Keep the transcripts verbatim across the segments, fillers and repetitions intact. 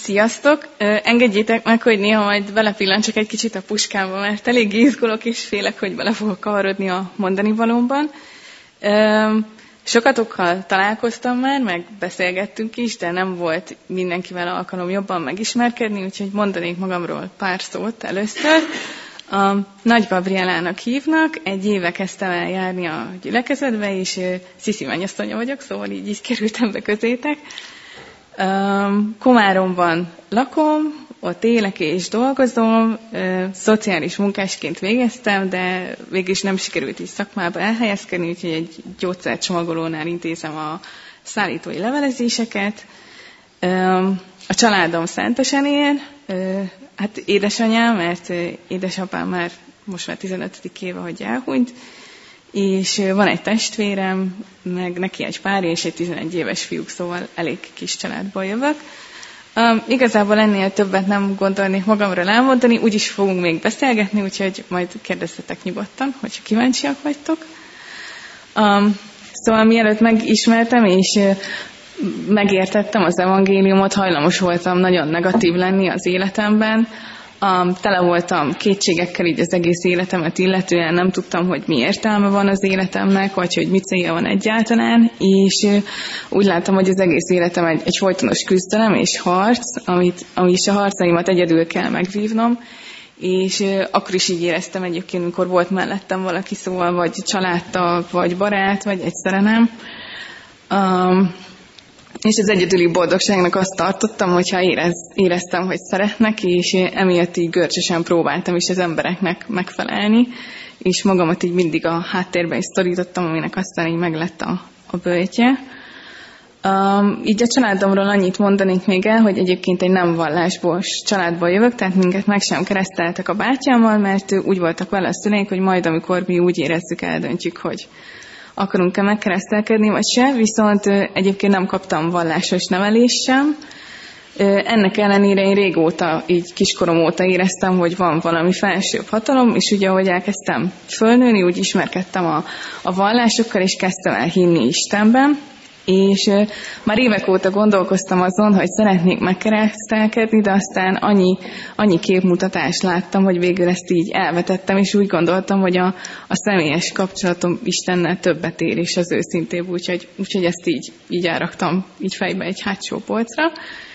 Sziasztok! Engedjétek meg, hogy néha majd belepillantsak egy kicsit a puskámba, mert elég izgulok és félek, hogy bele fogok kavarodni a mondani valómban. Sokatokkal találkoztam már, meg beszélgettünk is, de nem volt mindenkivel alkalom jobban megismerkedni, úgyhogy mondanék magamról pár szót először. A Nagy Gabrielának hívnak, egy éve kezdtem el járni a gyülekezetbe, és Sziszi mennyasszonya vagyok, szóval így, így kerültem be közétek. Komáromban lakom, ott élek és dolgozom, szociális munkásként végeztem, de végül is nem sikerült így szakmába elhelyezkedni, úgyhogy egy gyógyszercsomagolónál intézem a szállítói levelezéseket. A családom Szentesen él, hát édesanyám, mert édesapám már most már tizenötödik éve, hogy elhunyt, és van egy testvérem, meg neki egy párja és egy tizenegy éves fiúk, szóval elég kis családból jövök. Um, igazából ennél többet nem gondolnék magamról elmondani, úgyis fogunk még beszélgetni, úgyhogy majd kérdezzetek nyugodtan, hogyha kíváncsiak vagytok. Um, szóval mielőtt megismertem és uh, megértettem az evangéliumot, hajlamos voltam nagyon negatív lenni az életemben. Um, tele voltam kétségekkel így az egész életemet illetően, nem tudtam, hogy mi értelme van az életemnek, vagy hogy mi célja van egyáltalán, és uh, úgy láttam, hogy az egész életem egy, egy folytonos küzdelem és harc, amit, amit is a harcaimat egyedül kell megvívnom, és uh, akkor is így éreztem egyébként, amikor volt mellettem valaki, szóval vagy családtag, vagy barát, vagy egyszerre nem. Um, És az egyedüli boldogságnak azt tartottam, hogyha érez, éreztem, hogy szeretnek, és emiatt így görcsösen próbáltam is az embereknek megfelelni, és magamat így mindig a háttérbe is szorítottam, aminek aztán így meglett a, a böltje. Um, így a családomról annyit mondanék még el, hogy egyébként egy nem vallásból családból jövök, tehát minket meg sem kereszteltek a bátyámmal, mert úgy voltak vele a szüleink, hogy majd amikor mi úgy érezzük, eldöntjük, hogy akarunk-e megkeresztelkedni, vagy se, viszont egyébként nem kaptam vallásos nevelést sem. Ennek ellenére én régóta, így kiskorom óta éreztem, hogy van valami felsőbb hatalom, és ugye, ahogy elkezdtem fölnőni, úgy ismerkedtem a, a vallásokkal, és kezdtem el hinni Istenben, és már évek óta gondolkoztam azon, hogy szeretnék megkeresztelkedni, de aztán annyi, annyi képmutatást láttam, hogy végül ezt így elvetettem, és úgy gondoltam, hogy a, a személyes kapcsolatom Istennel többet ér, és az őszintébb, úgyhogy, úgyhogy ezt így, így elraktam így fejbe egy hátsó polcra.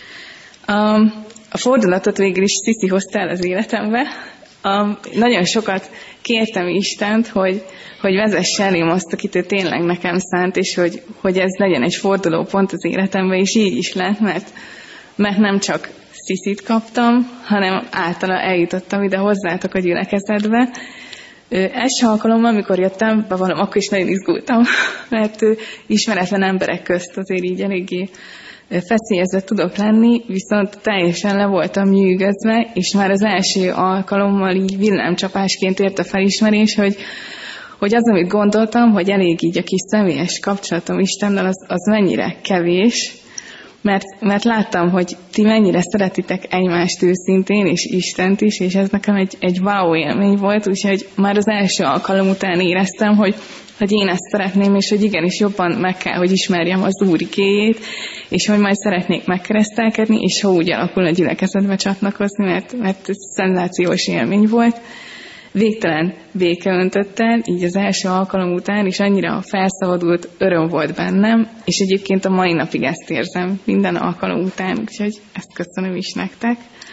Um, a fordulatot végül is Sziszi hozta el az életembe. Um, nagyon sokat kértem Istent, hogy, hogy vezesse elém azt, akit ő tényleg nekem szánt, és hogy, hogy ez legyen egy fordulópont az életemben, és így is lett, mert, mert nem csak Sziszit kaptam, hanem általa eljutottam ide hozzátok a gyülekezetbe. Első alkalommal, amikor jöttem, bevallom, akkor is nagyon izgultam, mert ismeretlen emberek közt azért így eléggé feszélyezve tudok lenni, viszont teljesen le voltam nyűgözve, és már az első alkalommal így villámcsapásként ért a felismerés, hogy, hogy az, amit gondoltam, hogy elég így a kis személyes kapcsolatom Istennel, az, az mennyire kevés, mert, mert láttam, hogy ti mennyire szeretitek egymást őszintén, és Istent is, és ez nekem egy, egy wow élmény volt, úgyhogy már az első alkalom után éreztem, hogy hogy én ezt szeretném, és hogy igenis jobban meg kell, hogy ismerjem az Úr igéjét, és hogy majd szeretnék megkeresztelkedni, és ha úgy alakul a gyülekezetbe csatlakozni, mert, mert ez szenzációs élmény volt. Végtelen béke öntött el, így az első alkalom után, és annyira felszabadult öröm volt bennem, és egyébként a mai napig ezt érzem minden alkalom után, úgyhogy ezt köszönöm is nektek.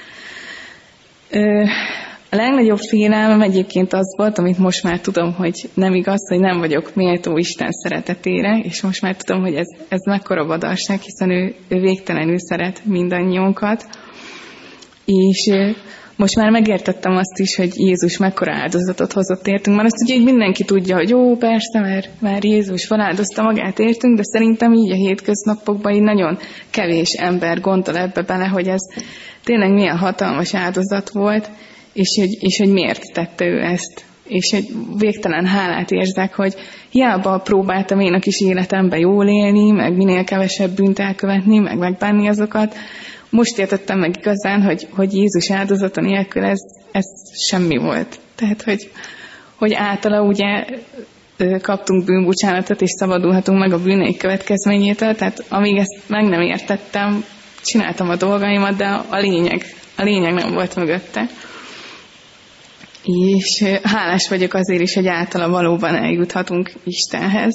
Ö, A legnagyobb félelmem egyébként az volt, amit most már tudom, hogy nem igaz, hogy nem vagyok méltó Isten szeretetére, és most már tudom, hogy ez, ez mekkora badarság, hiszen ő, ő végtelenül szeret mindannyiunkat. És most már megértettem azt is, hogy Jézus mekkora áldozatot hozott értünk. Már azt ugye, hogy mindenki tudja, hogy jó, persze, mert már Jézus feláldozta magát értünk, de szerintem így a hétköznapokban így nagyon kevés ember gondol ebbe bele, hogy ez tényleg milyen hatalmas áldozat volt, És hogy, és hogy miért tette ő ezt. És egy végtelen hálát érzek, hogy hiába próbáltam én a kis életemben jól élni, meg minél kevesebb bűnt elkövetni, meg megbánni azokat. Most értettem meg igazán, hogy, hogy Jézus áldozata nélkül ez, ez semmi volt. Tehát, hogy, hogy általa ugye kaptunk bűnbocsánatot, és szabadulhatunk meg a bűneik következményétől. Tehát amíg ezt meg nem értettem, csináltam a dolgaimat, de a lényeg, a lényeg nem volt mögötte. És hálás vagyok azért is, hogy általa valóban eljuthatunk Istenhez.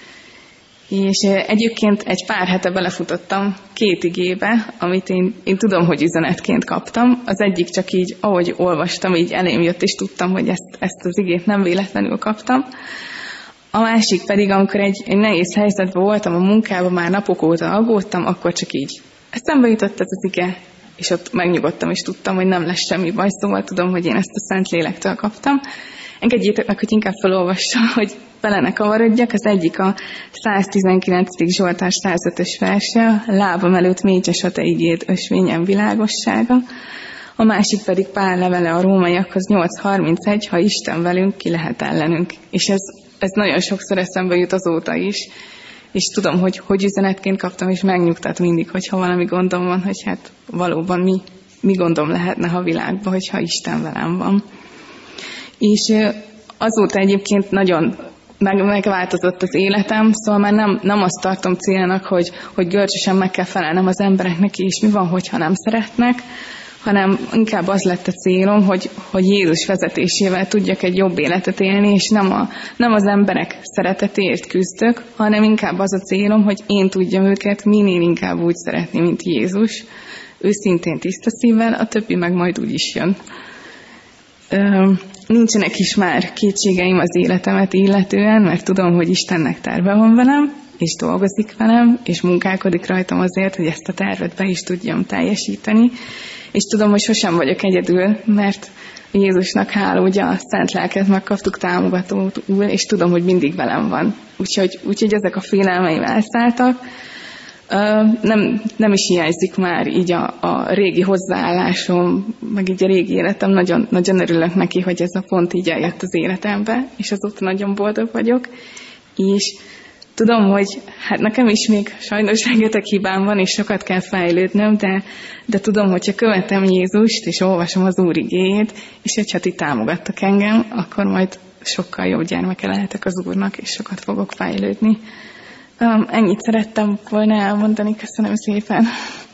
És egyébként egy pár hete belefutottam két igébe, amit én, én tudom, hogy üzenetként kaptam. Az egyik csak így, ahogy olvastam, így elém jött, és tudtam, hogy ezt, ezt az igét nem véletlenül kaptam. A másik pedig, amikor egy, egy nehéz helyzetben voltam a munkában, már napok óta aggódtam, akkor csak így eszembe jutott ez az ige, és ott megnyugodtam, és tudtam, hogy nem lesz semmi baj, szóval tudom, hogy én ezt a Szent Lélektől kaptam. Engedjétek meg, hogy inkább felolvassam, hogy bele ne kavarodjak. Az egyik a száztizenkilencedik Zsoltár százötös verse, lábam előtt mécses a te igéd, ösvényem világossága. A másik pedig Pál levele a rómaiakhoz nyolc harmincegy, ha Isten velünk, ki lehet ellenünk. És ez, ez nagyon sokszor eszembe jut azóta is, és tudom, hogy hogy üzenetként kaptam, és megnyugtat mindig, hogyha valami gondom van, hogy hát valóban mi, mi gondom lehetne a világban, hogyha Isten velem van. És azóta egyébként nagyon meg, megváltozott az életem, szóval már nem, nem azt tartom célnak, hogy, hogy görcsösen meg kell felelnem az embereknek, és mi van, hogyha nem szeretnek, hanem inkább az lett a célom, hogy, hogy Jézus vezetésével tudjak egy jobb életet élni, és nem, a, nem az emberek szeretetéért küzdök, hanem inkább az a célom, hogy én tudjam őket minél inkább úgy szeretni, mint Jézus. Őszintén tiszta szívvel, a többi meg majd úgy is jön. Ö, nincsenek is már kétségeim az életemet illetően, mert tudom, hogy Istennek terve van velem, és dolgozik velem, és munkálkodik rajtam azért, hogy ezt a tervet be is tudjam teljesíteni. És tudom, hogy sosem vagyok egyedül, mert Jézusnak hála, ugye a Szent Lelket megkaptuk támogatóul, és tudom, hogy mindig velem van. Úgyhogy, úgyhogy ezek a félelmeim elszálltak. Nem, nem is hiányzik már így a, a régi hozzáállásom, meg így a régi életem. Nagyon, nagyon örülök neki, hogy ez a pont így eljött az életembe, és azóta nagyon boldog vagyok. És tudom, hogy hát nekem is még sajnos rengeteg hibám van, és sokat kell fejlődnöm, de, de tudom, hogyha követem Jézust, és olvasom az Úr igéjét, és hogyha ti támogattak engem, akkor majd sokkal jobb gyermeke lehetek az Úrnak, és sokat fogok fejlődni. Um, ennyit szerettem volna elmondani. Köszönöm szépen.